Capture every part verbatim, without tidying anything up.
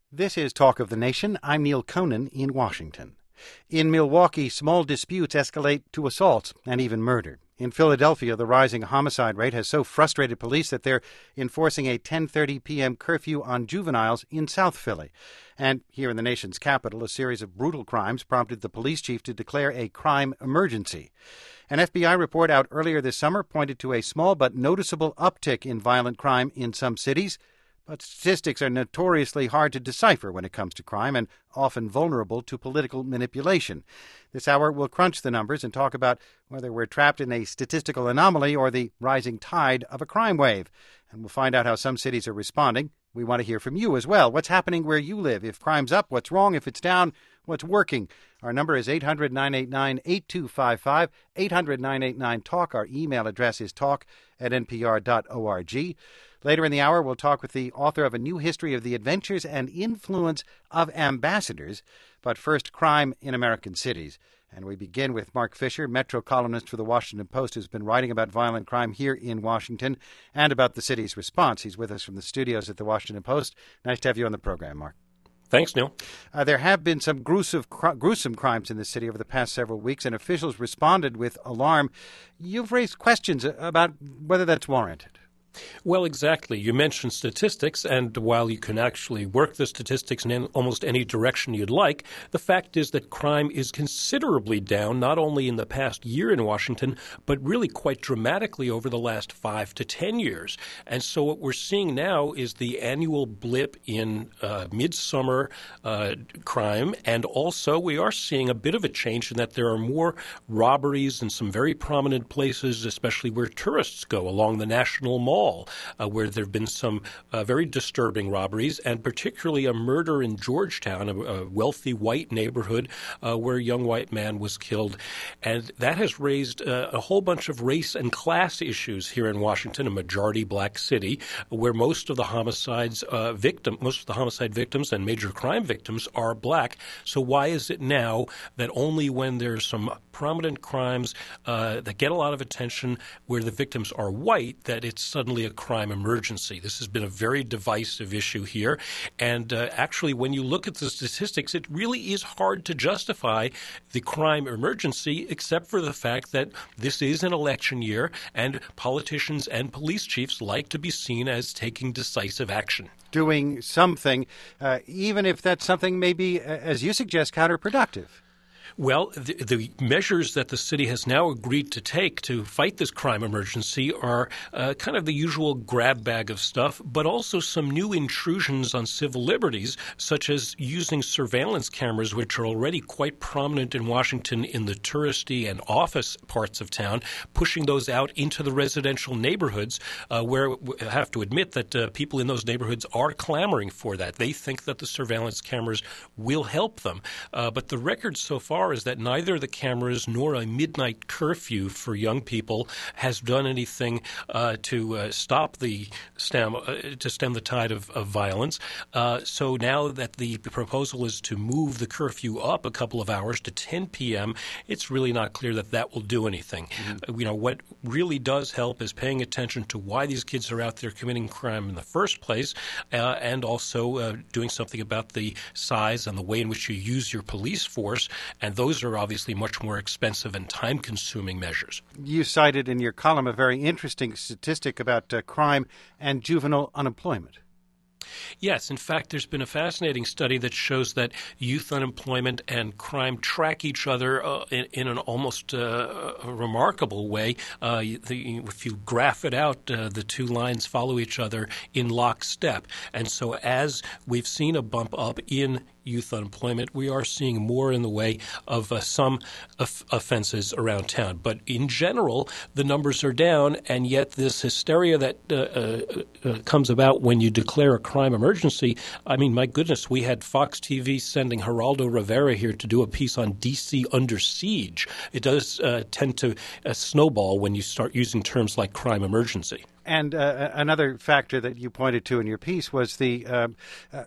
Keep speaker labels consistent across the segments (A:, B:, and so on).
A: This is Talk of the Nation. I'm Neil Conan in Washington. In Milwaukee, small disputes escalate to assaults and even murder. In Philadelphia, the rising homicide rate has so frustrated police that they're enforcing a ten thirty p.m. curfew on juveniles in South Philly. And here in the nation's capital, a series of brutal crimes prompted the police chief to declare a crime emergency. An F B I report out earlier this summer pointed to a small but noticeable uptick in violent crime in some cities. But statistics are notoriously hard to decipher when it comes to crime and often vulnerable to political manipulation. This hour, we'll crunch the numbers and talk about whether we're trapped in a statistical anomaly or the rising tide of a crime wave. And we'll find out how some cities are responding. We want to hear from you as well. What's happening where you live? If crime's up, what's wrong? If it's down, what's working? Our number is eight hundred nine eight nine eight two five five, eight hundred nine eight nine talk. Our email address is talk at n p r dot org. Later in the hour, we'll talk with the author of A New History of the Adventures and Influence of Ambassadors. But first, crime in American cities. And we begin with Mark Fisher, Metro columnist for The Washington Post, who's been writing about violent crime here in Washington and about the city's response. He's with us from the studios at The Washington Post. Nice to have you on the program, Mark.
B: Thanks, Neil.
A: Uh, there have been some gruesome, cr- gruesome crimes in the city over the past several weeks, and officials responded with alarm. You've raised questions about whether that's warranted.
B: Well, exactly. You mentioned statistics, and while you can actually work the statistics in almost any direction you'd like, the fact is that crime is considerably down, not only in the past year in Washington, but really quite dramatically over the last five to ten years. And so what we're seeing now is the annual blip in uh, midsummer uh, crime, and also we are seeing a bit of a change in that there are more robberies in some very prominent places, especially where tourists go, along the National Mall. Uh, where there have been some uh, very disturbing robberies, and particularly a murder in Georgetown, a, a wealthy white neighborhood uh, where a young white man was killed. And that has raised uh, a whole bunch of race and class issues here in Washington, a majority black city, where most of the homicides uh, victim, most of the homicide victims and major crime victims are black. So why is it now that only when there's some prominent crimes uh, that get a lot of attention where the victims are white that it's suddenly a crime emergency? This has been a very divisive issue here. And uh, actually, when you look at the statistics, it really is hard to justify the crime emergency, except for the fact that this is an election year and politicians and police chiefs like to be seen as taking decisive action.
A: Doing something, uh, even if that something may be, as you suggest, counterproductive.
B: Well, the, the measures that the city has now agreed to take to fight this crime emergency are uh, kind of the usual grab bag of stuff, but also some new intrusions on civil liberties, such as using surveillance cameras, which are already quite prominent in Washington in the touristy and office parts of town, pushing those out into the residential neighborhoods, uh, where I have to admit that uh, people in those neighborhoods are clamoring for that. They think that the surveillance cameras will help them. Uh, but the record so far is that neither the cameras nor a midnight curfew for young people has done anything uh, to uh, stop the stem uh, to stem the tide of, of violence. Uh, so now that the proposal is to move the curfew up a couple of hours to ten p.m., it's really not clear that that will do anything. Mm-hmm. Uh, you know, what really does help is paying attention to why these kids are out there committing crime in the first place, uh, and also uh, doing something about the size and the way in which you use your police force. And those are obviously much more expensive and time-consuming measures.
A: You cited in your column a very interesting statistic about uh, crime and juvenile unemployment.
B: Yes. In fact, there's been a fascinating study that shows that youth unemployment and crime track each other uh, in, in an almost uh, remarkable way. Uh, the, if you graph it out, uh, the two lines follow each other in lockstep. And so as we've seen a bump up in youth unemployment, we are seeing more in the way of uh, some of- offenses around town. But in general, the numbers are down, and yet this hysteria that uh, uh, uh, comes about when you declare a crime emergency, I mean, my goodness, we had Fox T V sending Geraldo Rivera here to do a piece on D C under siege. It does uh, tend to uh, snowball when you start using terms like crime emergency.
A: And uh, another factor that you pointed to in your piece was the uh, uh,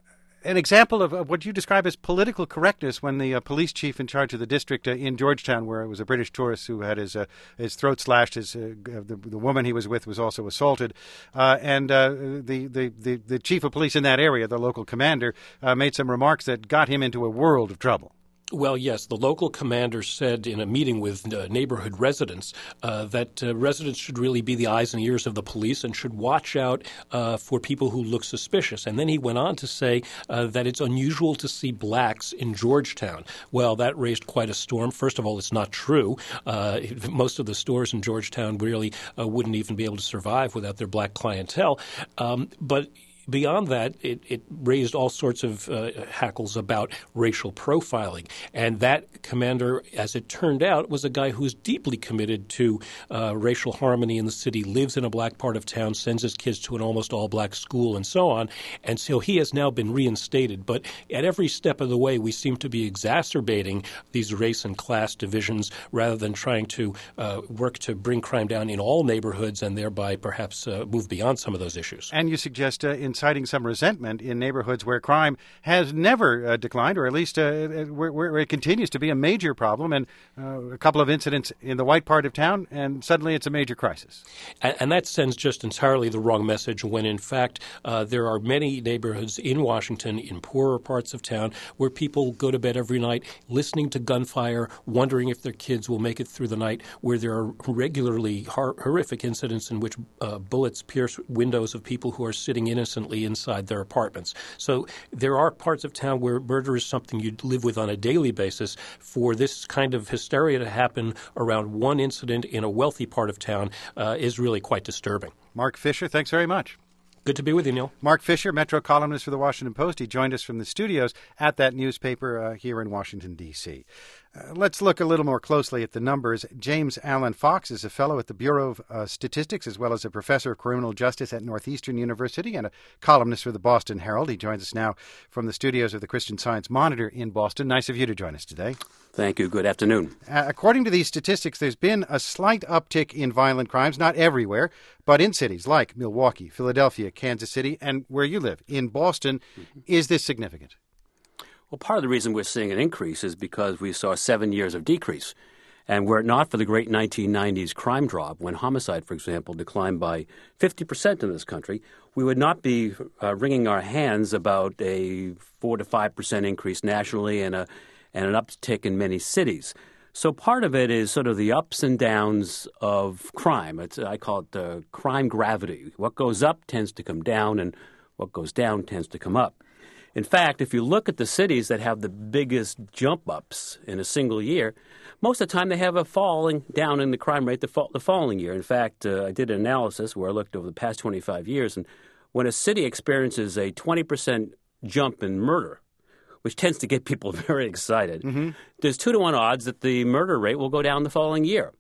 A: an example of, of what you describe as political correctness when the uh, police chief in charge of the district uh, in Georgetown, where it was a British tourist who had his uh, his throat slashed, his uh, the, the woman he was with was also assaulted, uh, and uh, the, the, the, the chief of police in that area, the local commander, uh, made some remarks that got him into a world of trouble.
B: Well, yes, the local commander said in a meeting with uh, neighborhood residents uh, that uh, residents should really be the eyes and ears of the police and should watch out uh, for people who look suspicious. And then he went on to say uh, that it's unusual to see blacks in Georgetown. Well, that raised quite a storm. First of all, it's not true. Uh, most of the stores in Georgetown really uh, wouldn't even be able to survive without their black clientele. Um, but Beyond that, it, it raised all sorts of uh, hackles about racial profiling. And that commander, as it turned out, was a guy who was deeply committed to uh, racial harmony in the city, lives in a black part of town, sends his kids to an almost all-black school, and so on. And so he has now been reinstated. But at every step of the way, we seem to be exacerbating these race and class divisions rather than trying to uh, work to bring crime down in all neighborhoods and thereby perhaps uh, move beyond some of those issues.
A: And you suggest uh, in inciting some resentment in neighborhoods where crime has never uh, declined, or at least uh, where, where it continues to be a major problem, and uh, a couple of incidents in the white part of town, and suddenly it's a major crisis.
B: And, and that sends just entirely the wrong message when, in fact, uh, there are many neighborhoods in Washington, in poorer parts of town, where people go to bed every night listening to gunfire, wondering if their kids will make it through the night, where there are regularly hor- horrific incidents in which uh, bullets pierce windows of people who are sitting innocently inside their apartments. So there are parts of town where murder is something you live with on a daily basis. For this kind of hysteria to happen around one incident in a wealthy part of town uh, is really quite disturbing.
A: Mark Fisher, thanks very much.
B: Good to be with you, Neil.
A: Mark Fisher, Metro columnist for The Washington Post. He joined us from the studios at that newspaper uh, here in Washington, D C Uh, let's look a little more closely at the numbers. James Allen Fox is a fellow at the Bureau of uh, Statistics, as well as a professor of criminal justice at Northeastern University and a columnist for the Boston Herald. He joins us now from the studios of the Christian Science Monitor in Boston. Nice of you to join us today.
C: Thank you. Good afternoon.
A: Uh, according to these statistics, there's been a slight uptick in violent crimes, not everywhere, but in cities like Milwaukee, Philadelphia, Kansas City, and where you live, in Boston. Mm-hmm. Is this significant?
C: Well, part of the reason we're seeing an increase is because we saw seven years of decrease. And were it not for the great nineteen nineties crime drop, when homicide, for example, declined by fifty percent in this country, we would not be uh, wringing our hands about a four to five percent increase nationally and a and an uptick in many cities. So part of it is sort of the ups and downs of crime. It's, I call it the crime gravity. What goes up tends to come down, and what goes down tends to come up. In fact, if you look at the cities that have the biggest jump-ups in a single year, most of the time they have a falling down in the crime rate the, fo- the following year. In fact, uh, I did an analysis where I looked over the past twenty-five years, and when a city experiences a twenty percent jump in murder, which tends to get people very excited, mm-hmm. there's two to one odds that the murder rate will go down the following year.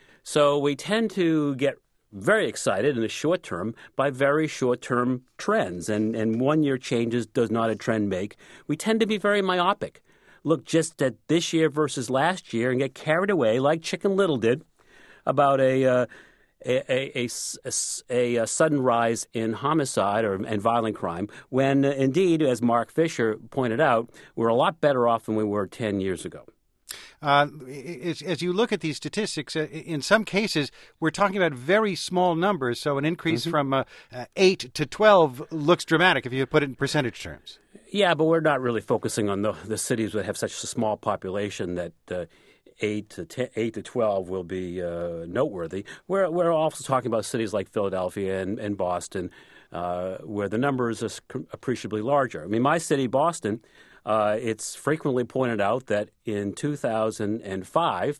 C: So we tend to get very excited in the short term by very short-term trends, and, and one-year changes does not a trend make. We tend to be very myopic. Look just at this year versus last year and get carried away like Chicken Little did about a uh, a, a, a, a, a sudden rise in homicide or and violent crime when, uh, indeed, as Mark Fisher pointed out, we're a lot better off than we were ten years ago.
A: Uh, as, as you look at these statistics, uh, in some cases, we're talking about very small numbers. So an increase mm-hmm. from uh, uh, eight to twelve looks dramatic if you put it in percentage terms.
C: Yeah, but we're not really focusing on the, the cities that have such a small population that uh, eight to ten, eight to twelve will be uh, noteworthy. We're we're also talking about cities like Philadelphia and, and Boston, uh, where the numbers are appreciably larger. I mean, my city, Boston. Uh, it's frequently pointed out that in two thousand five,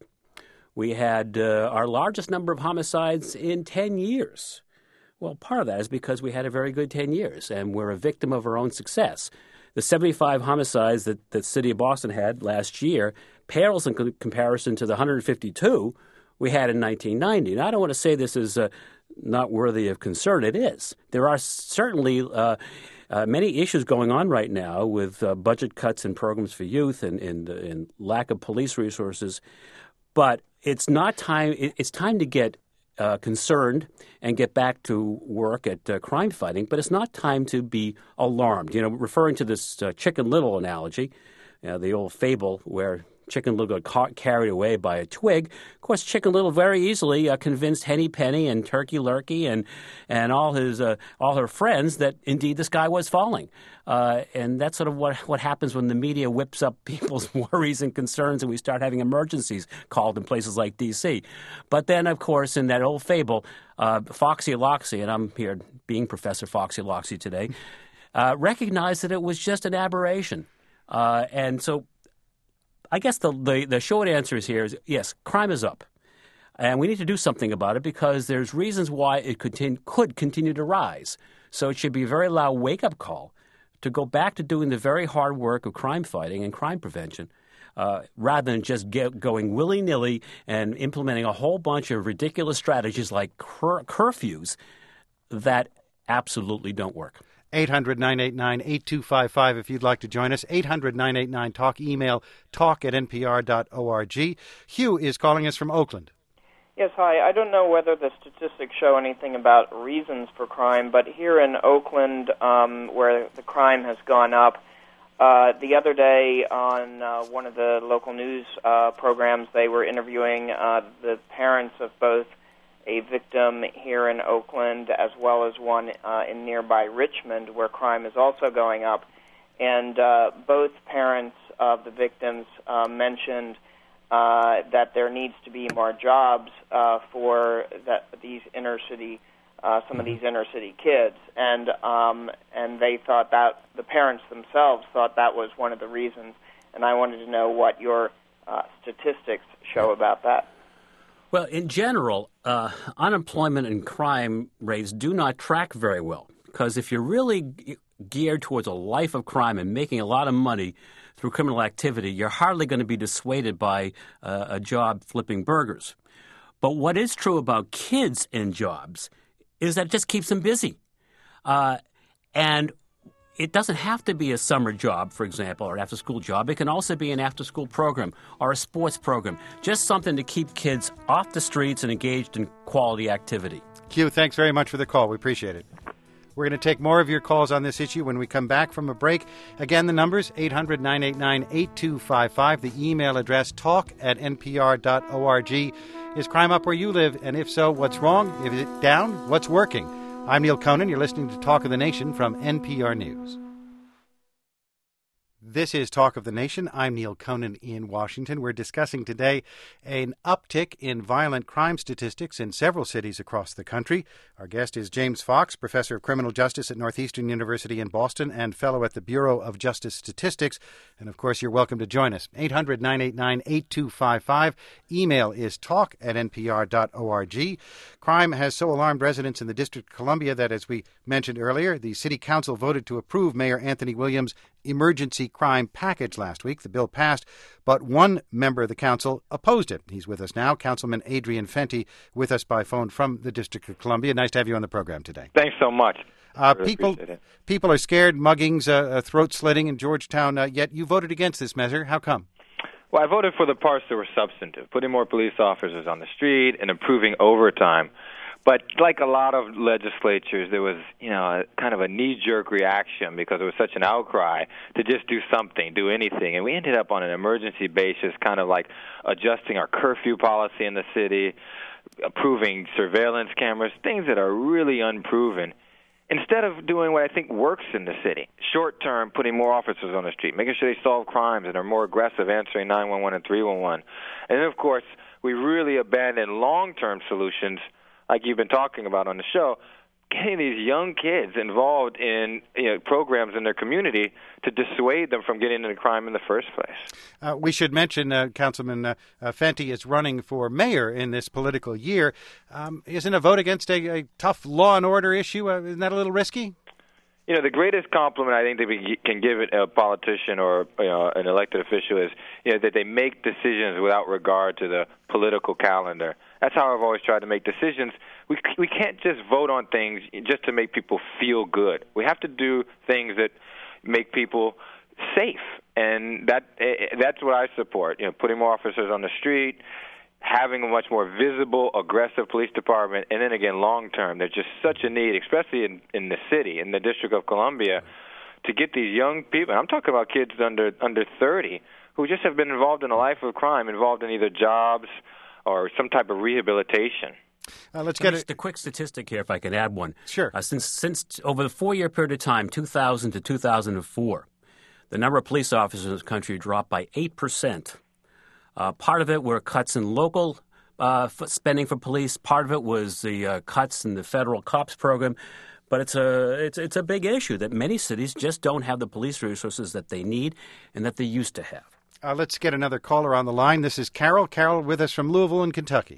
C: we had uh, our largest number of homicides in ten years. Well, part of that is because we had a very good ten years, and we're a victim of our own success. The seventy-five homicides that the city of Boston had last year pales in comparison to the one hundred fifty-two we had in nineteen ninety. Now, I don't want to say this is uh, not worthy of concern. It is. There are certainly uh, uh, many issues going on right now with uh, budget cuts and programs for youth and, and, uh, and lack of police resources. But it's not time. It's time to get uh, concerned and get back to work at uh, crime fighting, but it's not time to be alarmed. You know, referring to this uh, Chicken Little analogy, uh, the old fable where Chicken Little got caught, carried away by a twig. Of course, Chicken Little very easily uh, convinced Henny Penny and Turkey Lurkey and and all his uh, all her friends that indeed the sky was falling. Uh, and that's sort of what what happens when the media whips up people's worries and concerns, and we start having emergencies called in places like D C. But then, of course, in that old fable, uh, Foxy Loxy, and I'm here being Professor Foxy Loxy today, uh, recognized that it was just an aberration, uh, and so. I guess the, the, the short answer is here is, yes, crime is up. And we need to do something about it because there's reasons why it continue, could continue to rise. So it should be a very loud wake-up call to go back to doing the very hard work of crime fighting and crime prevention uh, rather than just get going willy-nilly and implementing a whole bunch of ridiculous strategies like cur- curfews that absolutely don't work.
A: eight hundred, nine eight nine, eight two five five if you'd like to join us. eight hundred, nine eight nine, talk. Email talk at n p r dot org. Hugh is calling us from Oakland.
D: Yes, hi. I don't know whether the statistics show anything about reasons for crime, but here in Oakland, um, where the crime has gone up, uh, the other day on uh, one of the local news uh, programs, they were interviewing uh, the parents of both a victim here in Oakland as well as one uh, in nearby Richmond where crime is also going up. And uh, both parents of the victims uh, mentioned uh, that there needs to be more jobs uh, for that, these inner city, uh, some of these inner city kids. And, um, and they thought that, the parents themselves thought that was one of the reasons. And I wanted to know what your uh, statistics show about that.
C: Well, in general, uh, unemployment and crime rates do not track very well because if you're really g- geared towards a life of crime and making a lot of money through criminal activity, you're hardly going to be dissuaded by uh, a job flipping burgers. But what is true about kids in jobs is that it just keeps them busy. Uh, and it doesn't have to be a summer job, for example, or an after-school job. It can also be an after-school program or a sports program, just something to keep kids off the streets and engaged in quality activity.
A: Hugh, thanks very much for the call. We appreciate it. We're going to take more of your calls on this issue when we come back from a break. Again, the numbers, eight hundred, nine eight nine, eight two five five. The email address, talk at n p r dot org. Is crime up where you live? And if so, what's wrong? Is it down? What's working? I'm Neil Conan. You're listening to Talk of the Nation from N P R News. This is Talk of the Nation. I'm Neil Conan in Washington. We're discussing today an uptick in violent crime statistics in several cities across the country. Our guest is James Fox, professor of criminal justice at Northeastern University in Boston and fellow at the Bureau of Justice Statistics. And, of course, you're welcome to join us. eight hundred, nine eight nine, eight two five five. Email is talk at n p r dot org. Crime has so alarmed residents in the District of Columbia that, as we mentioned earlier, the City Council voted to approve Mayor Anthony Williams' emergency crime package last week. The bill passed, but one member of the council opposed it. He's with us now, Councilman Adrian Fenty, with us by phone from the District of Columbia. Nice to have you on the program today.
E: Thanks so much.
A: Uh, really people, people are scared, muggings, uh, uh, throat slitting in Georgetown, uh, yet you voted against this measure. How come?
E: Well, I voted for the parts that were substantive, putting more police officers on the street and improving overtime. But like a lot of legislatures, there was, you know, a, kind of a knee-jerk reaction because there was such an outcry to just do something, do anything. And we ended up on an emergency basis, kind of like adjusting our curfew policy in the city, approving surveillance cameras, things that are really unproven, instead of doing what I think works in the city. Short-term, putting more officers on the street, making sure they solve crimes and are more aggressive answering nine one one and three one one. And then, of course, we really abandoned long-term solutions like you've been talking about on the show, getting these young kids involved in you know, programs in their community to dissuade them from getting into crime in the first place.
A: Uh, we should mention uh, Councilman uh, uh, Fenty is running for mayor in this political year. Um, isn't a vote against a, a tough law and order issue, uh, isn't that a little risky?
E: You know, the greatest compliment I think that we can give a politician or you know, an elected official is you know, that they make decisions without regard to the political calendar. That's how I've always tried to make decisions. We we can't just vote on things just to make people feel good. We have to do things that make people safe, and that that's what I support. You know, putting more officers on the street, having a much more visible, aggressive police department, and then again, long term, there's just such a need, especially in, in the city, in the District of Columbia, to get these young people, I'm talking about kids under under thirty, who just have been involved in a life of crime, involved in either jobs or some type of rehabilitation.
A: Uh, let's get
C: Just a quick statistic here, if I could add one.
A: Sure.
C: Uh, since since over the four-year period of time, two thousand to two thousand four, the number of police officers in this country dropped by eight percent. Uh, part of it were cuts in local uh, spending for police. Part of it was the uh, cuts in the federal COPS program. But it's a it's it's a big issue that many cities just don't have the police resources that they need and that they used to have.
A: Uh, let's get another caller on the line. This is Carol. Carol with us from Louisville in Kentucky.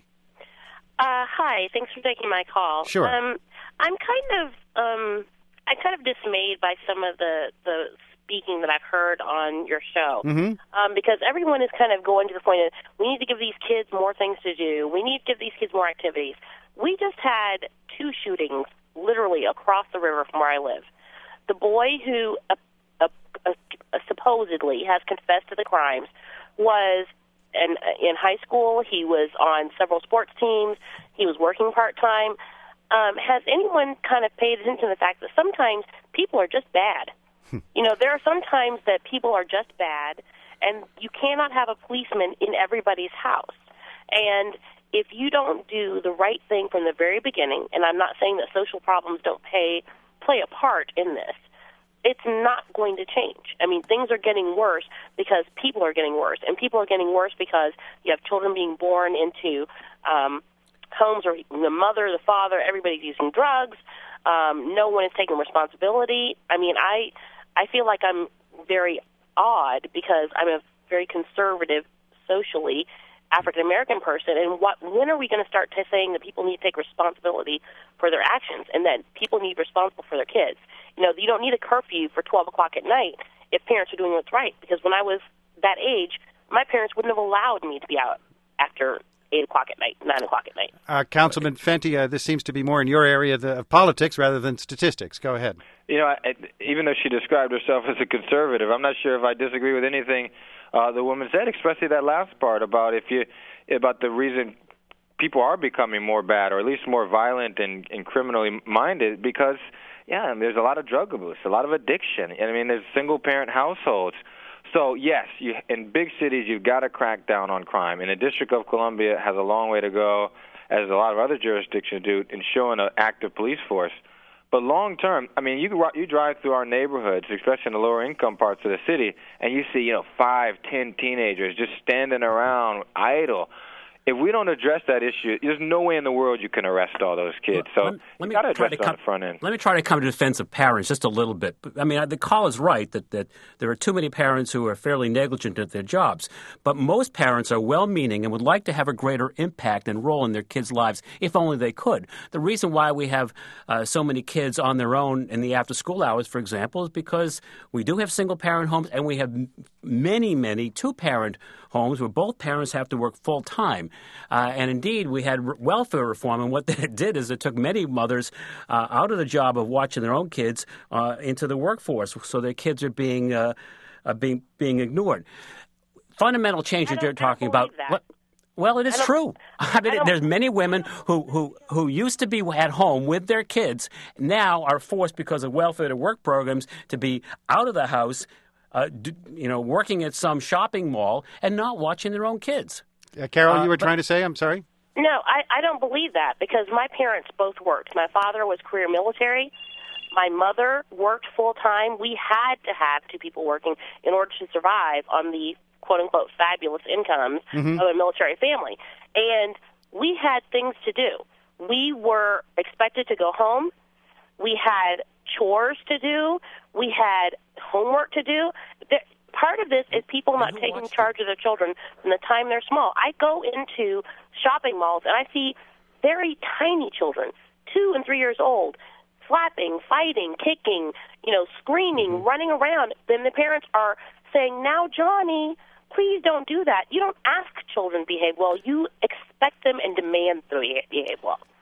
F: Uh, hi, thanks for taking my call.
A: Sure.
F: Um, I'm kind of um, I'm kind of dismayed by some of the, the speaking that I've heard on your show,
A: mm-hmm.
F: um, because everyone is kind of going to the point of we need to give these kids more things to do. We need to give these kids more activities. We just had two shootings literally across the river from where I live. The boy who uh, uh, uh, supposedly has confessed to the crimes was in, in high school. He was on several sports teams. He was working part-time. Um, has anyone kind of paid attention to the fact that sometimes people are just bad? You know, there are some times that people are just bad, and you cannot have a policeman in everybody's house. And if you don't do the right thing from the very beginning, and I'm not saying that social problems don't pay, play a part in this, it's not going to change. I mean, things are getting worse because people are getting worse, and people are getting worse because you have children being born into um, homes where the mother, the father, everybody's using drugs. Um, no one is taking responsibility. I mean, I I feel like I'm very odd because I'm a very conservative socially African-American person, and what, when are we going to start to saying that people need to take responsibility for their actions, and that people need to be responsible for their kids? You know, you don't need a curfew for twelve o'clock at night if parents are doing what's right, because when I was that age, my parents wouldn't have allowed me to be out after eight o'clock at night, nine o'clock at night.
A: Uh, Councilman Fenty, uh, this seems to be more in your area of, the, of politics rather than statistics. Go ahead.
E: You know, I, even though she described herself as a conservative, I'm not sure if I disagree with anything uh, the woman said, especially that last part about if you about the reason people are becoming more bad, or at least more violent and, and criminally minded, because yeah, I mean, there's a lot of drug abuse, a lot of addiction. I mean, there's single-parent households. So, yes, you, in big cities, you've got to crack down on crime. And the District of Columbia has a long way to go, as a lot of other jurisdictions do, in showing an active police force. But long term, I mean, you you drive through our neighborhoods, especially in the lower income parts of the city, and you see, you know, five, ten teenagers just standing around idle. If we don't address that issue, there's no way in the world you can arrest all those kids. So
C: let, let
E: you got to address it
C: come,
E: on the front end.
C: Let me try to come to the defense of parents just a little bit. I mean, the call is right that, that there are too many parents who are fairly negligent at their jobs. But most parents are well-meaning and would like to have a greater impact and role in their kids' lives if only they could. The reason why we have uh, so many kids on their own in the after-school hours, for example, is because we do have single-parent homes and we have many, many two-parent homes where both parents have to work full-time. Uh, and indeed, we had r- welfare reform, and what that did is it took many mothers uh, out of the job of watching their own kids uh, into the workforce, so their kids are being uh, uh, being being ignored. Fundamental change that you're talking about.
F: That.
C: Well, it is true. I mean, I there's many women who, who, who used to be at home with their kids, now are forced because of welfare to work programs to be out of the house, uh, d- you know, working at some shopping mall and not watching their own kids.
A: Uh, Carol,
C: Uh,
A: you were
C: but-
A: trying to say, I'm sorry?
F: No, I, I don't believe that because my parents both worked. My father was career military. My mother worked full-time. We had to have two people working in order to survive on the quote-unquote fabulous incomes
A: Mm-hmm.
F: of a military family. And we had things to do. We were expected to go home. We had chores to do. We had homework to do. There, part of this is people not taking charge of their children from the time they're small. I go into shopping malls and I see very tiny children, two and three years old, slapping, fighting, kicking, you know, screaming, mm-hmm. running around. Then the parents are saying, now, Johnny, please don't do that. You don't ask children to behave well. You expect them and demand them to behave well.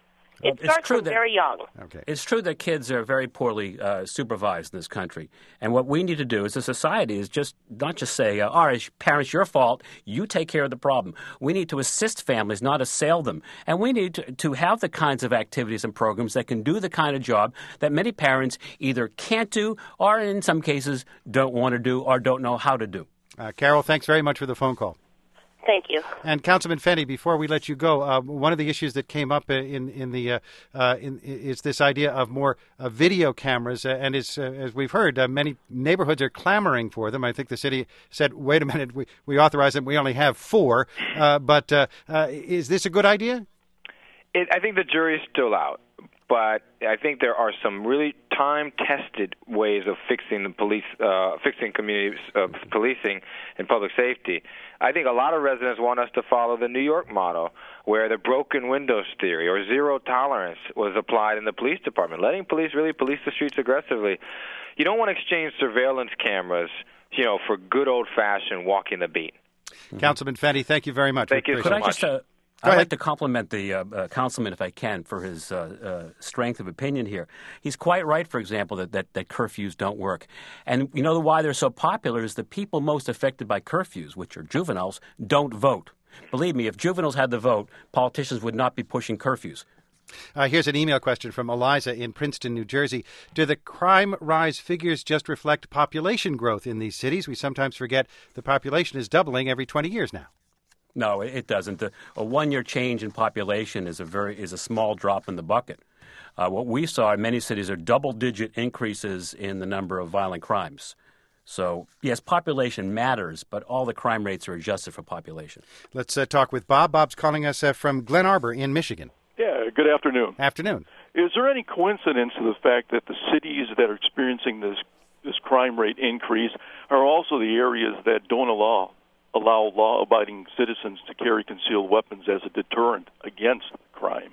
F: It
C: Well,
F: starts from
C: that,
F: very young.
A: Okay.
C: It's true that kids are very poorly uh, supervised in this country. And what we need to do as a society is just not just say, uh, all right, parents, your fault. You take care of the problem. We need to assist families, not assail them. And we need to, to have the kinds of activities and programs that can do the kind of job that many parents either can't do or in some cases don't want to do or don't know how to do.
A: Uh, Carol, thanks very much for the phone call.
F: Thank you.
A: And Councilman Fenny, before we let you go, uh, one of the issues that came up in in the uh, uh, in, is this idea of more uh, video cameras, uh, and as, uh, as we've heard, uh, many neighborhoods are clamoring for them. I think the city said, "Wait a minute, we we authorize them. We only have four." Uh, but uh, uh, is this a good idea?
E: It, I think the jury's still out, but I think there are some really time-tested ways of fixing the police, uh, fixing community uh, policing and public safety. I think a lot of residents want us to follow the New York model, where the broken windows theory or zero tolerance was applied in the police department, letting police really police the streets aggressively. You don't want to exchange surveillance cameras, you know, for good old-fashioned walking the beat.
A: Mm-hmm. Councilman Fenny, thank you very much.
E: Thank you so
C: Could I
E: much.
C: just, uh, I'd like to compliment the uh, uh, councilman, if I can, for his uh, uh, strength of opinion here. He's quite right, for example, that, that, that curfews don't work. And you know why they're so popular is the people most affected by curfews, which are juveniles, don't vote. Believe me, if juveniles had the vote, politicians would not be pushing curfews.
A: Uh, here's an email question from Eliza in Princeton, New Jersey. Do the crime rise figures just reflect population growth in these cities? We sometimes forget the population is doubling every twenty years now.
C: No, it doesn't. The, a one-year change in population is a very is a small drop in the bucket. Uh, what we saw in many cities are double-digit increases in the number of violent crimes. So, yes, population matters, but all the crime rates are adjusted for population.
A: Let's uh, talk with Bob. Bob's calling us uh, from Glen Arbor in Michigan.
G: Yeah, good afternoon.
A: Afternoon.
G: Is there any coincidence to the fact that the cities that are experiencing this this crime rate increase are also the areas that don't allow allow law-abiding citizens to carry concealed weapons as a deterrent against crime?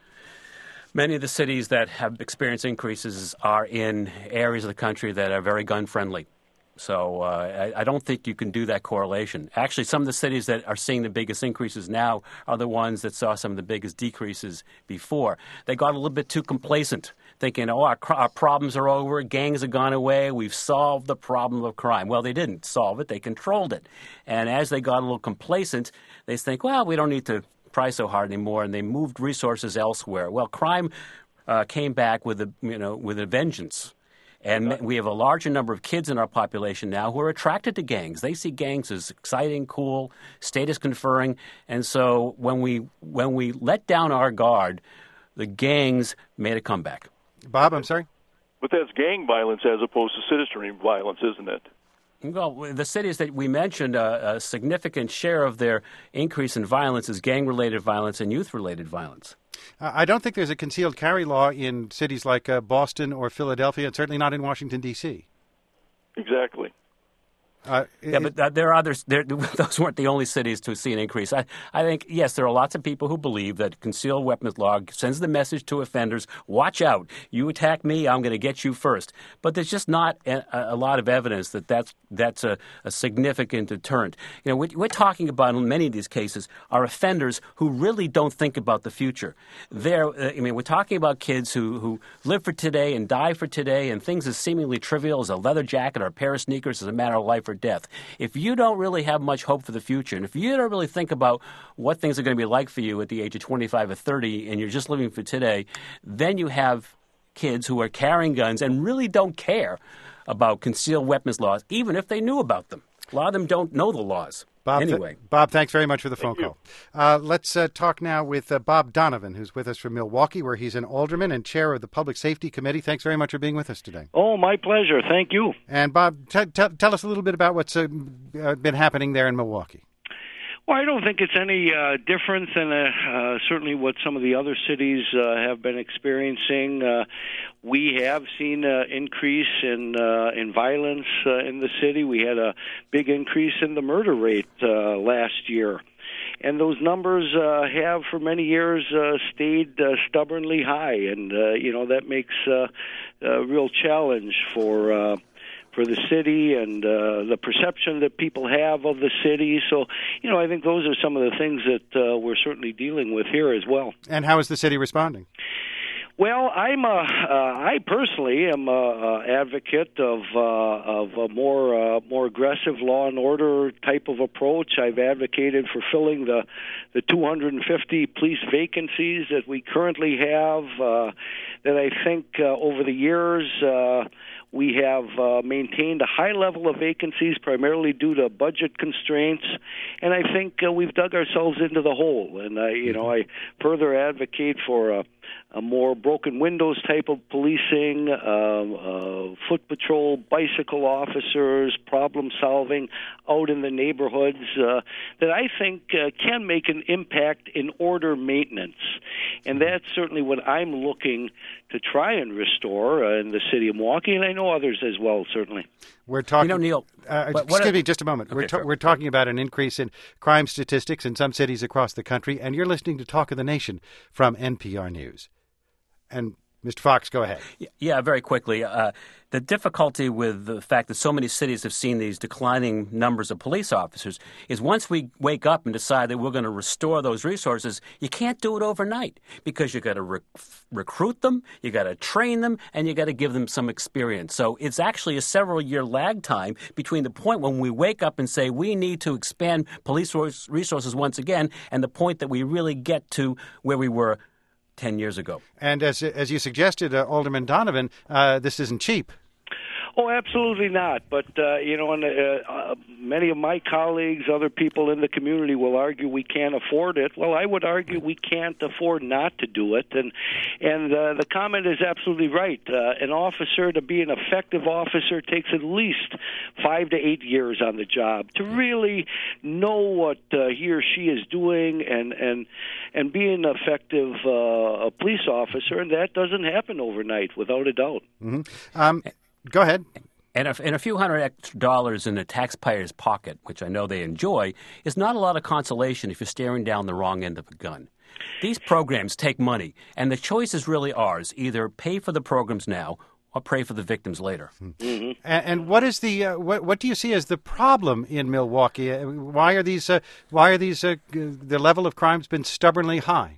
C: Many of the cities that have experienced increases are in areas of the country that are very gun-friendly. So uh, I, I don't think you can do that correlation. Actually, some of the cities that are seeing the biggest increases now are the ones that saw some of the biggest decreases before. They got a little bit too complacent, thinking, oh, our, our problems are over, gangs have gone away, we've solved the problem of crime. Well, they didn't solve it, they controlled it. And as they got a little complacent, they think, well, we don't need to try so hard anymore, and they moved resources elsewhere. Well, crime uh, came back with a, you know, with a vengeance. And we have a larger number of kids in our population now who are attracted to gangs. They see gangs as exciting, cool, status-conferring. And so when we when we let down our guard, the gangs made a comeback.
A: Bob, I'm sorry?
G: But that's gang violence as opposed to citizenry violence, isn't it?
C: Well, the cities that we mentioned, uh, a significant share of their increase in violence is gang-related violence and youth-related violence.
A: Uh, I don't think there's a concealed carry law in cities like uh, Boston or Philadelphia, and certainly not in Washington, D C
G: Exactly.
A: Uh,
C: yeah, but uh, there are others. There, those weren't the only cities to see an increase. I, I think, yes, there are lots of people who believe that concealed weapons law sends the message to offenders, watch out. You attack me, I'm going to get you first. But there's just not a, a lot of evidence that that's, that's a, a significant deterrent. You know, what we're talking about in many of these cases are offenders who really don't think about the future. They're, uh, I mean, we're talking about kids who, who live for today and die for today, and things as seemingly trivial as a leather jacket or a pair of sneakers is a matter of life or death. If you don't really have much hope for the future, and if you don't really think about what things are going to be like for you at the age of twenty-five or thirty, and you're just living for today, then you have kids who are carrying guns and really don't care about concealed weapons laws, even if they knew about them. A lot of them don't know the laws.
A: Bob,
C: anyway.
A: Th- Bob, thanks very much for the phone
G: Thank
A: call. Uh, let's uh, talk now with uh, Bob Donovan, who's with us from Milwaukee, where he's an alderman and chair of the Public Safety Committee. Thanks very much for being with us today.
H: Oh, my pleasure. Thank you.
A: And Bob, t- t- tell us a little bit about what's uh, uh, been happening there in Milwaukee.
H: Well, I don't think it's any uh, different than uh, uh, certainly what some of the other cities uh, have been experiencing. Uh, we have seen an increase in uh, in violence uh, in the city. We had a big increase in the murder rate uh, last year. And those numbers uh, have, for many years, uh, stayed uh, stubbornly high. And, uh, you know, that makes uh, a real challenge for uh, for the city and uh, the perception that people have of the city. So, you know, I think those are some of the things that uh, we're certainly dealing with here as well.
A: And how is the city responding?
H: Well, I'm a, uh, I personally am a, a advocate of uh, of a more uh, more aggressive law and order type of approach. I've advocated for filling the the two hundred fifty police vacancies that we currently have. Uh, that I think uh, over the years uh, we have uh, maintained a high level of vacancies, primarily due to budget constraints, and I think uh, we've dug ourselves into the hole. And I, you know, I further advocate for a a more broken windows type of policing, uh, uh, foot patrol, bicycle officers, problem solving out in the neighborhoods uh, that I think uh, can make an impact in order maintenance. And that's certainly what I'm looking to try and restore uh, in the city of Milwaukee, and I know others as well, certainly.
A: We're talking,
C: you know, Neil.
A: Uh,
C: what,
A: excuse
C: what
A: me, just a moment.
C: Okay,
A: we're, ta-
C: sure.
A: we're talking about an increase in crime statistics in some cities across the country, and you're listening to Talk of the Nation from N P R News. And Mister Fox, go ahead.
C: Yeah, very quickly. Uh, the difficulty with the fact that so many cities have seen these declining numbers of police officers is once we wake up and decide that we're going to restore those resources, you can't do it overnight because you got to rec- recruit them, you got to train them, and you got to give them some experience. So it's actually a several-year lag time between the point when we wake up and say we need to expand police resources once again and the point that we really get to where we were ten years ago.
A: And as as you suggested, uh, Alderman Donovan, uh, this isn't cheap.
H: Oh, absolutely not. But, uh, you know, and, uh, uh, many of my colleagues, other people in the community will argue we can't afford it. Well, I would argue we can't afford not to do it. And and uh, the comment is absolutely right. Uh, an officer, to be an effective officer, takes at least five to eight years on the job to really know what uh, he or she is doing and, and, and be an effective uh, police officer. And that doesn't happen overnight, without a doubt.
A: Mm-hmm. Um Go ahead.
C: And a, and a few hundred extra dollars in the taxpayer's pocket, which I know they enjoy, is not a lot of consolation if you're staring down the wrong end of a gun. These programs take money, and the choice is really ours. Either pay for the programs now or pray for the victims later.
H: Mm-hmm.
A: And, and what is the uh, what what do you see as the problem in Milwaukee? Uh, why are these uh, why are these uh, the level of crime's been stubbornly high?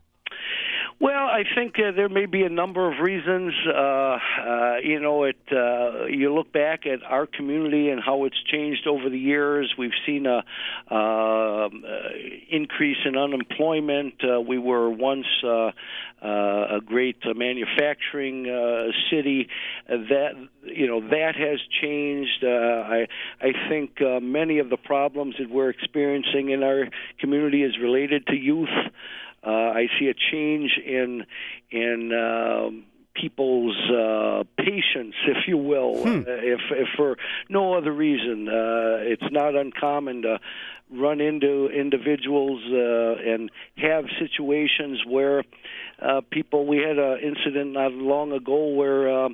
H: Well, I think uh, there may be a number of reasons. Uh, uh, you know, it. Uh, you look back at our community and how it's changed over the years. We've seen a uh, uh, increase in unemployment. Uh, we were once uh, uh, a great uh, manufacturing uh, city. Uh, that you know that has changed. Uh, I I think uh, many of the problems that we're experiencing in our community is related to youth. Uh, I see a change in in um, people's uh, patience, if you will,
A: hmm.
H: uh, if, if for no other reason. Uh, it's not uncommon to run into individuals uh, and have situations where uh, people. We had an incident not long ago where. Uh,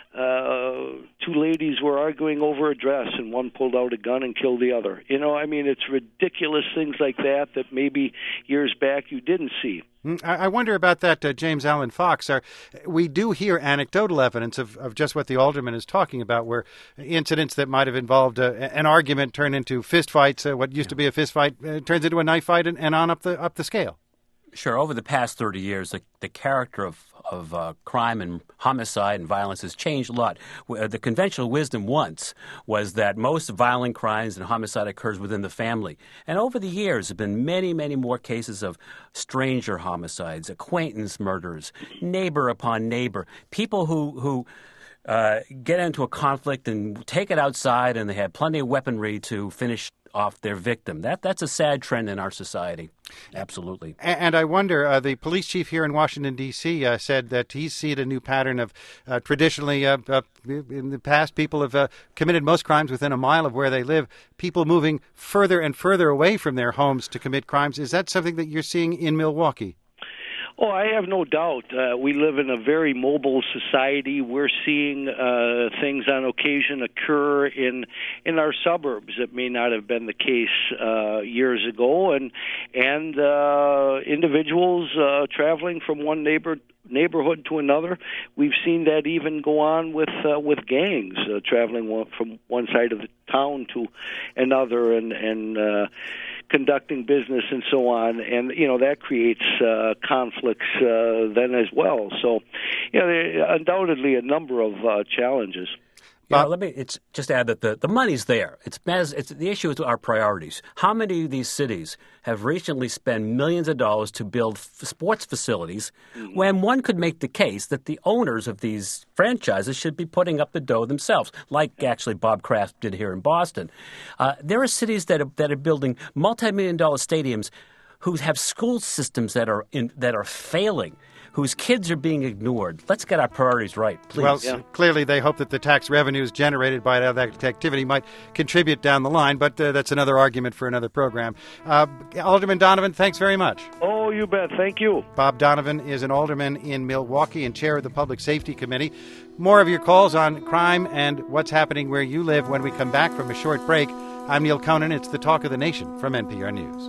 H: Uh, two ladies were arguing over a dress, and one pulled out a gun and killed the other. You know, I mean, it's ridiculous things like that that maybe years back you didn't see.
A: I wonder about that, uh, James Allen Fox. Are, we do hear anecdotal evidence of, of just what the alderman is talking about, where incidents that might have involved uh, an argument turn into fistfights. Uh, what used to be a fistfight uh, turns into a knife fight, and, and on up the up the scale.
C: Sure. Over the past thirty years, the, the character of, of uh, crime and homicide and violence has changed a lot. The conventional wisdom once was that most violent crimes and homicide occurs within the family. And over the years, there have been many, many more cases of stranger homicides, acquaintance murders, neighbor upon neighbor, people who... who Uh, get into a conflict and take it outside, and they have plenty of weaponry to finish off their victim. That That's a sad trend in our society. Absolutely.
A: And, and I wonder, uh, the police chief here in Washington, D C uh, said that he's seen a new pattern of uh, traditionally, uh, uh, in the past, people have uh, committed most crimes within a mile of where they live, people moving further and further away from their homes to commit crimes. Is that something that you're seeing in Milwaukee?
H: Oh, I have no doubt. Uh, we live in a very mobile society. We're seeing uh, things on occasion occur in in our suburbs that may not have been the case uh, years ago, and and uh, individuals uh, traveling from one neighbor neighborhood to another. We've seen that even go on with uh, with gangs uh, traveling one, from one side of the town to another, and and. Uh, conducting business and so on, and you know that creates uh, conflicts uh, then as well. So, you know, there are undoubtedly a number of uh, challenges.
C: Yeah, let me it's just add that the, the money's there. It's, it's the issue is our priorities. How many of these cities have recently spent millions of dollars to build f- sports facilities mm-hmm. when one could make the case that the owners of these franchises should be putting up the dough themselves, like actually Bob Kraft did here in Boston. Uh, there are cities that are, that are building multi-million dollar stadiums who have school systems that are in, that are failing, whose kids are being ignored. Let's get our priorities right, please.
A: Well,
C: yeah.
A: clearly they hope that the tax revenues generated by that activity might contribute down the line, but uh, that's another argument for another program. Uh, Alderman Donovan, thanks very much.
H: Oh, you bet. Thank you.
A: Bob Donovan is an alderman in Milwaukee and chair of the Public Safety Committee. More of your calls on crime and what's happening where you live when we come back from a short break. I'm Neil Conan. It's the Talk of the Nation from N P R News.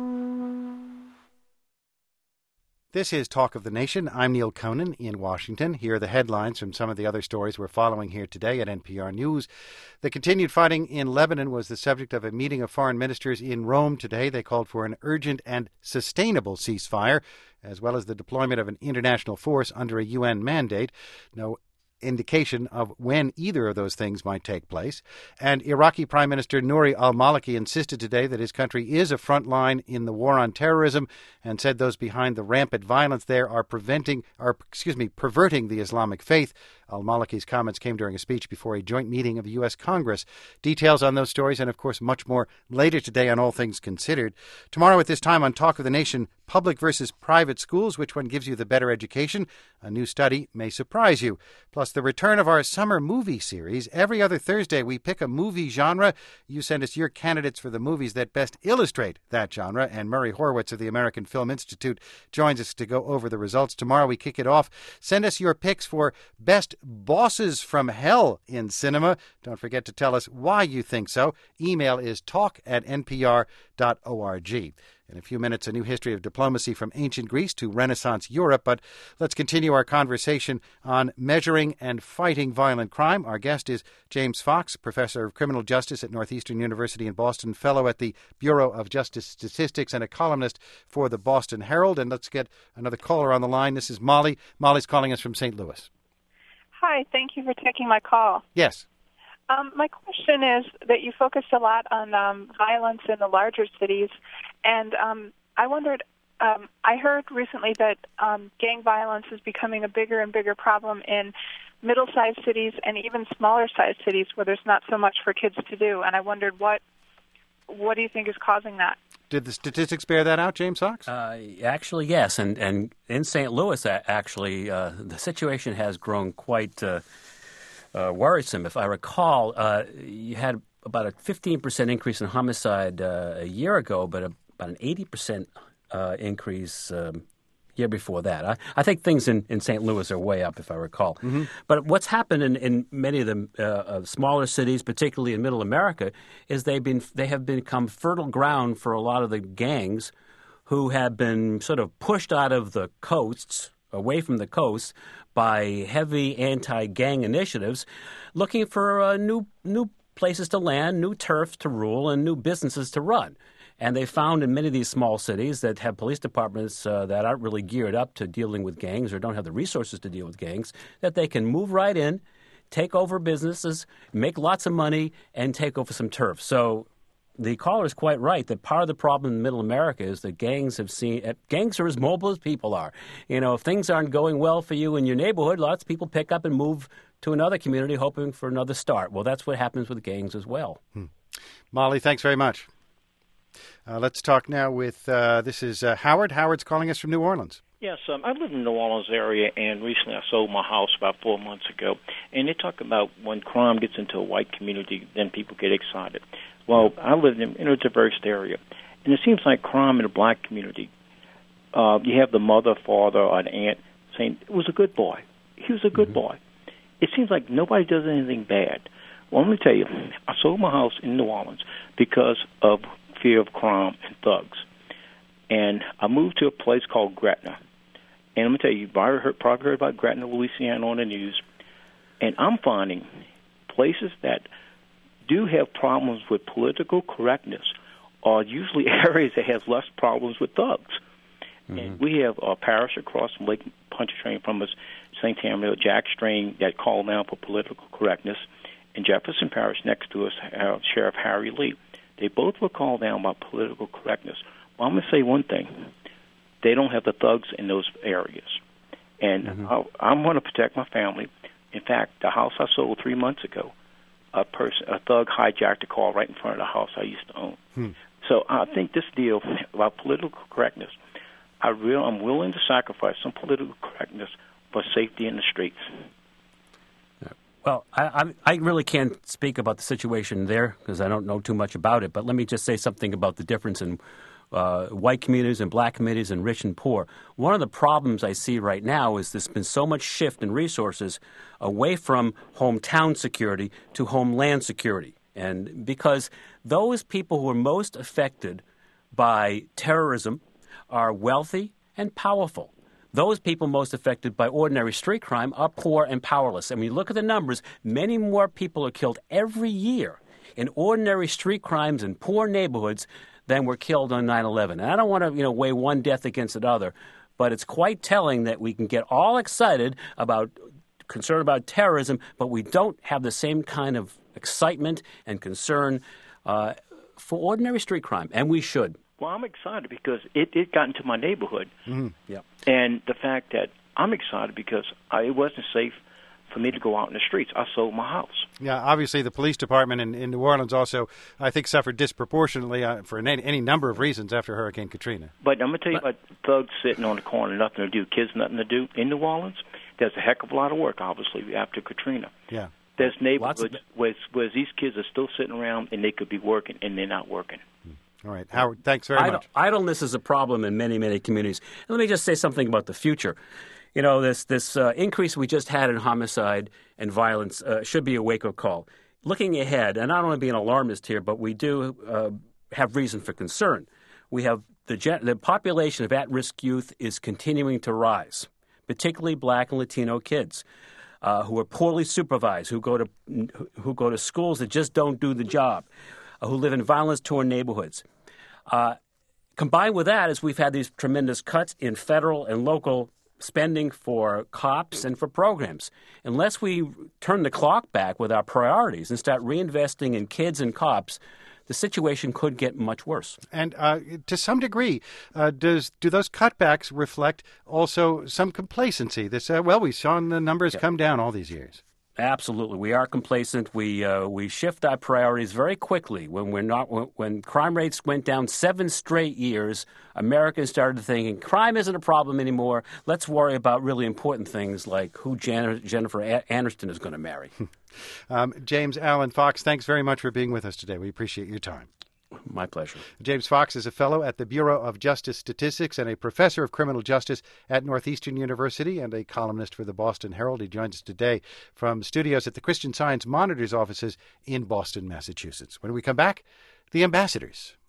A: This is Talk of the Nation. I'm Neil Conan in Washington. Here are the headlines from some of the other stories we're following here today at N P R News. The continued fighting in Lebanon was the subject of a meeting of foreign ministers in Rome today. They called for an urgent and sustainable ceasefire, as well as the deployment of an international force under a U N mandate. No indication of when either of those things might take place. And Iraqi Prime Minister Nouri al-Maliki insisted today that his country is a front line in the war on terrorism and said those behind the rampant violence there are preventing, are, excuse me, perverting the Islamic faith. Al-Maliki's comments came during a speech before a joint meeting of the U S Congress. Details on those stories and, of course, much more later today on All Things Considered. Tomorrow at this time on Talk of the Nation, public versus private schools, which one gives you the better education? A new study may surprise you. Plus, the return of our summer movie series. Every other Thursday, we pick a movie genre. You send us your candidates for the movies that best illustrate that genre, and Murray Horwitz of the American Film Institute joins us to go over the results. Tomorrow, we kick it off. Send us your picks for best bosses from hell in cinema. Don't forget to tell us why you think so. Email is talk at n p r dot org. In a few minutes, a new history of diplomacy from ancient Greece to Renaissance Europe. But let's continue our conversation on measuring and fighting violent crime. Our guest is James Fox, professor of criminal justice at Northeastern University in Boston, fellow at the Bureau of Justice Statistics, and a columnist for the Boston Herald. And let's get another caller on the line. This is Molly. Molly's calling us from Saint Louis.
I: Hi, thank you for taking my call.
A: Yes.
I: Um, my question is that you focused a lot on um, violence in the larger cities, and um, I wondered, um, I heard recently that um, gang violence is becoming a bigger and bigger problem in middle-sized cities and even smaller-sized cities where there's not so much for kids to do, and I wondered what what do you think is causing that?
A: Did the statistics bear that out, James Fox?
C: Uh, actually, yes. And, and in Saint Louis, actually, uh, the situation has grown quite uh, uh, worrisome. If I recall, uh, you had about a fifteen percent increase in homicide uh, a year ago, but a, about an eighty percent uh, increase um, year before that. I, I think things in, in Saint Louis are way up, if I recall. Mm-hmm. But what's happened in, in many of the uh, uh, smaller cities, particularly in Middle America, is they've been they have become fertile ground for a lot of the gangs who have been sort of pushed out of the coasts, away from the coasts, by heavy anti-gang initiatives, looking for uh, new new places to land, new turf to rule, and new businesses to run. And they found in many of these small cities that have police departments uh, that aren't really geared up to dealing with gangs or don't have the resources to deal with gangs, that they can move right in, take over businesses, make lots of money, and take over some turf. So the caller is quite right that part of the problem in Middle America is that gangs have seen uh, gangs are as mobile as people are. You know, if things aren't going well for you in your neighborhood, lots of people pick up and move to another community hoping for another start. Well, that's what happens with gangs as well.
A: Hmm. Molly, thanks very much. Uh, let's talk now with, uh, this is uh, Howard. Howard's calling us from New Orleans.
J: Yes, um, I live in the New Orleans area, and recently I sold my house about four months ago. And they talk about when crime gets into a white community, then people get excited. Well, I live in a diverse area, and it seems like crime in the black community uh, you have the mother, father, or an aunt saying, it was a good boy. He was a good mm-hmm. boy. It seems like nobody does anything bad. Well, let me tell you, I sold my house in New Orleans because of fear of crime and thugs. And I moved to a place called Gretna. And let me tell you, you've probably heard, probably heard about Gretna, Louisiana on the news. And I'm finding places that do have problems with political correctness are usually areas that have less problems with thugs. Mm-hmm. And we have a parish across from Lake Pontchartrain from us, Saint Tamariel, Jack Strain, that called now for political correctness. And Jefferson Parish next to us, uh, Sheriff Harry Lee. They both were called down by political correctness. Well, I'm going to say one thing. They don't have the thugs in those areas. And mm-hmm. I, I'm going to protect my family. In fact, the house I sold three months ago, a person, a thug hijacked a car right in front of the house I used to own. Hmm. So I think this deal about political correctness, I real, I'm willing to sacrifice some political correctness for safety in the streets.
C: Well, I, I really can't speak about the situation there because I don't know too much about it. But let me just say something about the difference in uh, white communities and black communities and rich and poor. One of the problems I see right now is there's been so much shift in resources away from hometown security to homeland security. And because those people who are most affected by terrorism are wealthy and powerful. Those people most affected by ordinary street crime are poor and powerless. And when you look at the numbers, many more people are killed every year in ordinary street crimes in poor neighborhoods than were killed on nine eleven. And I don't want to, you know, weigh one death against another, but it's quite telling that we can get all excited about concern about terrorism, but we don't have the same kind of excitement and concern uh, for ordinary street crime, and we should.
J: Well, I'm excited because it, it got into my neighborhood.
C: Mm-hmm. Yeah.
J: And the fact that I'm excited because I, it wasn't safe for me to go out in the streets. I sold my house.
A: Yeah, obviously the police department in, in New Orleans also, I think, suffered disproportionately uh, for any, any number of reasons after Hurricane Katrina.
J: But I'm going to tell you but, about thugs sitting on the corner, nothing to do, kids nothing to do. In New Orleans, there's a heck of a lot of work, obviously, after Katrina.
A: Yeah.
J: There's neighborhoods where, where these kids are still sitting around and they could be working, and they're not working.
A: All right. Howard, thanks very
C: Idle,
A: much.
C: Idleness is a problem in many, many communities. And let me just say something about the future. You know, this this uh, increase we just had in homicide and violence uh, should be a wake-up call. Looking ahead, and I don't want to be an alarmist here, but we do uh, have reason for concern. We have the gen- the population of at-risk youth is continuing to rise, particularly black and Latino kids uh, who are poorly supervised, who go to who go to schools that just don't do the job, uh, who live in violence-torn neighborhoods. Uh, combined with that is we've had these tremendous cuts in federal and local spending for cops and for programs. Unless we turn the clock back with our priorities and start reinvesting in kids and cops, the situation could get much worse.
A: And uh, to some degree, uh, does do those cutbacks reflect also some complacency? This uh, well, we saw the numbers yeah. come down all these years.
C: Absolutely, we are complacent. We uh, we shift our priorities very quickly. When we're not, when, when crime rates went down seven straight years, Americans started thinking crime isn't a problem anymore. Let's worry about really important things like who Jan- Jennifer a- Aniston is going to marry.
A: um, James Alan Fox, thanks very much for being with us today. We appreciate your time.
C: My pleasure.
A: James Fox is a fellow at the Bureau of Justice Statistics and a professor of criminal justice at Northeastern University and a columnist for the Boston Herald. He joins us today from studios at the Christian Science Monitor's offices in Boston, Massachusetts. When we come back, the ambassadors.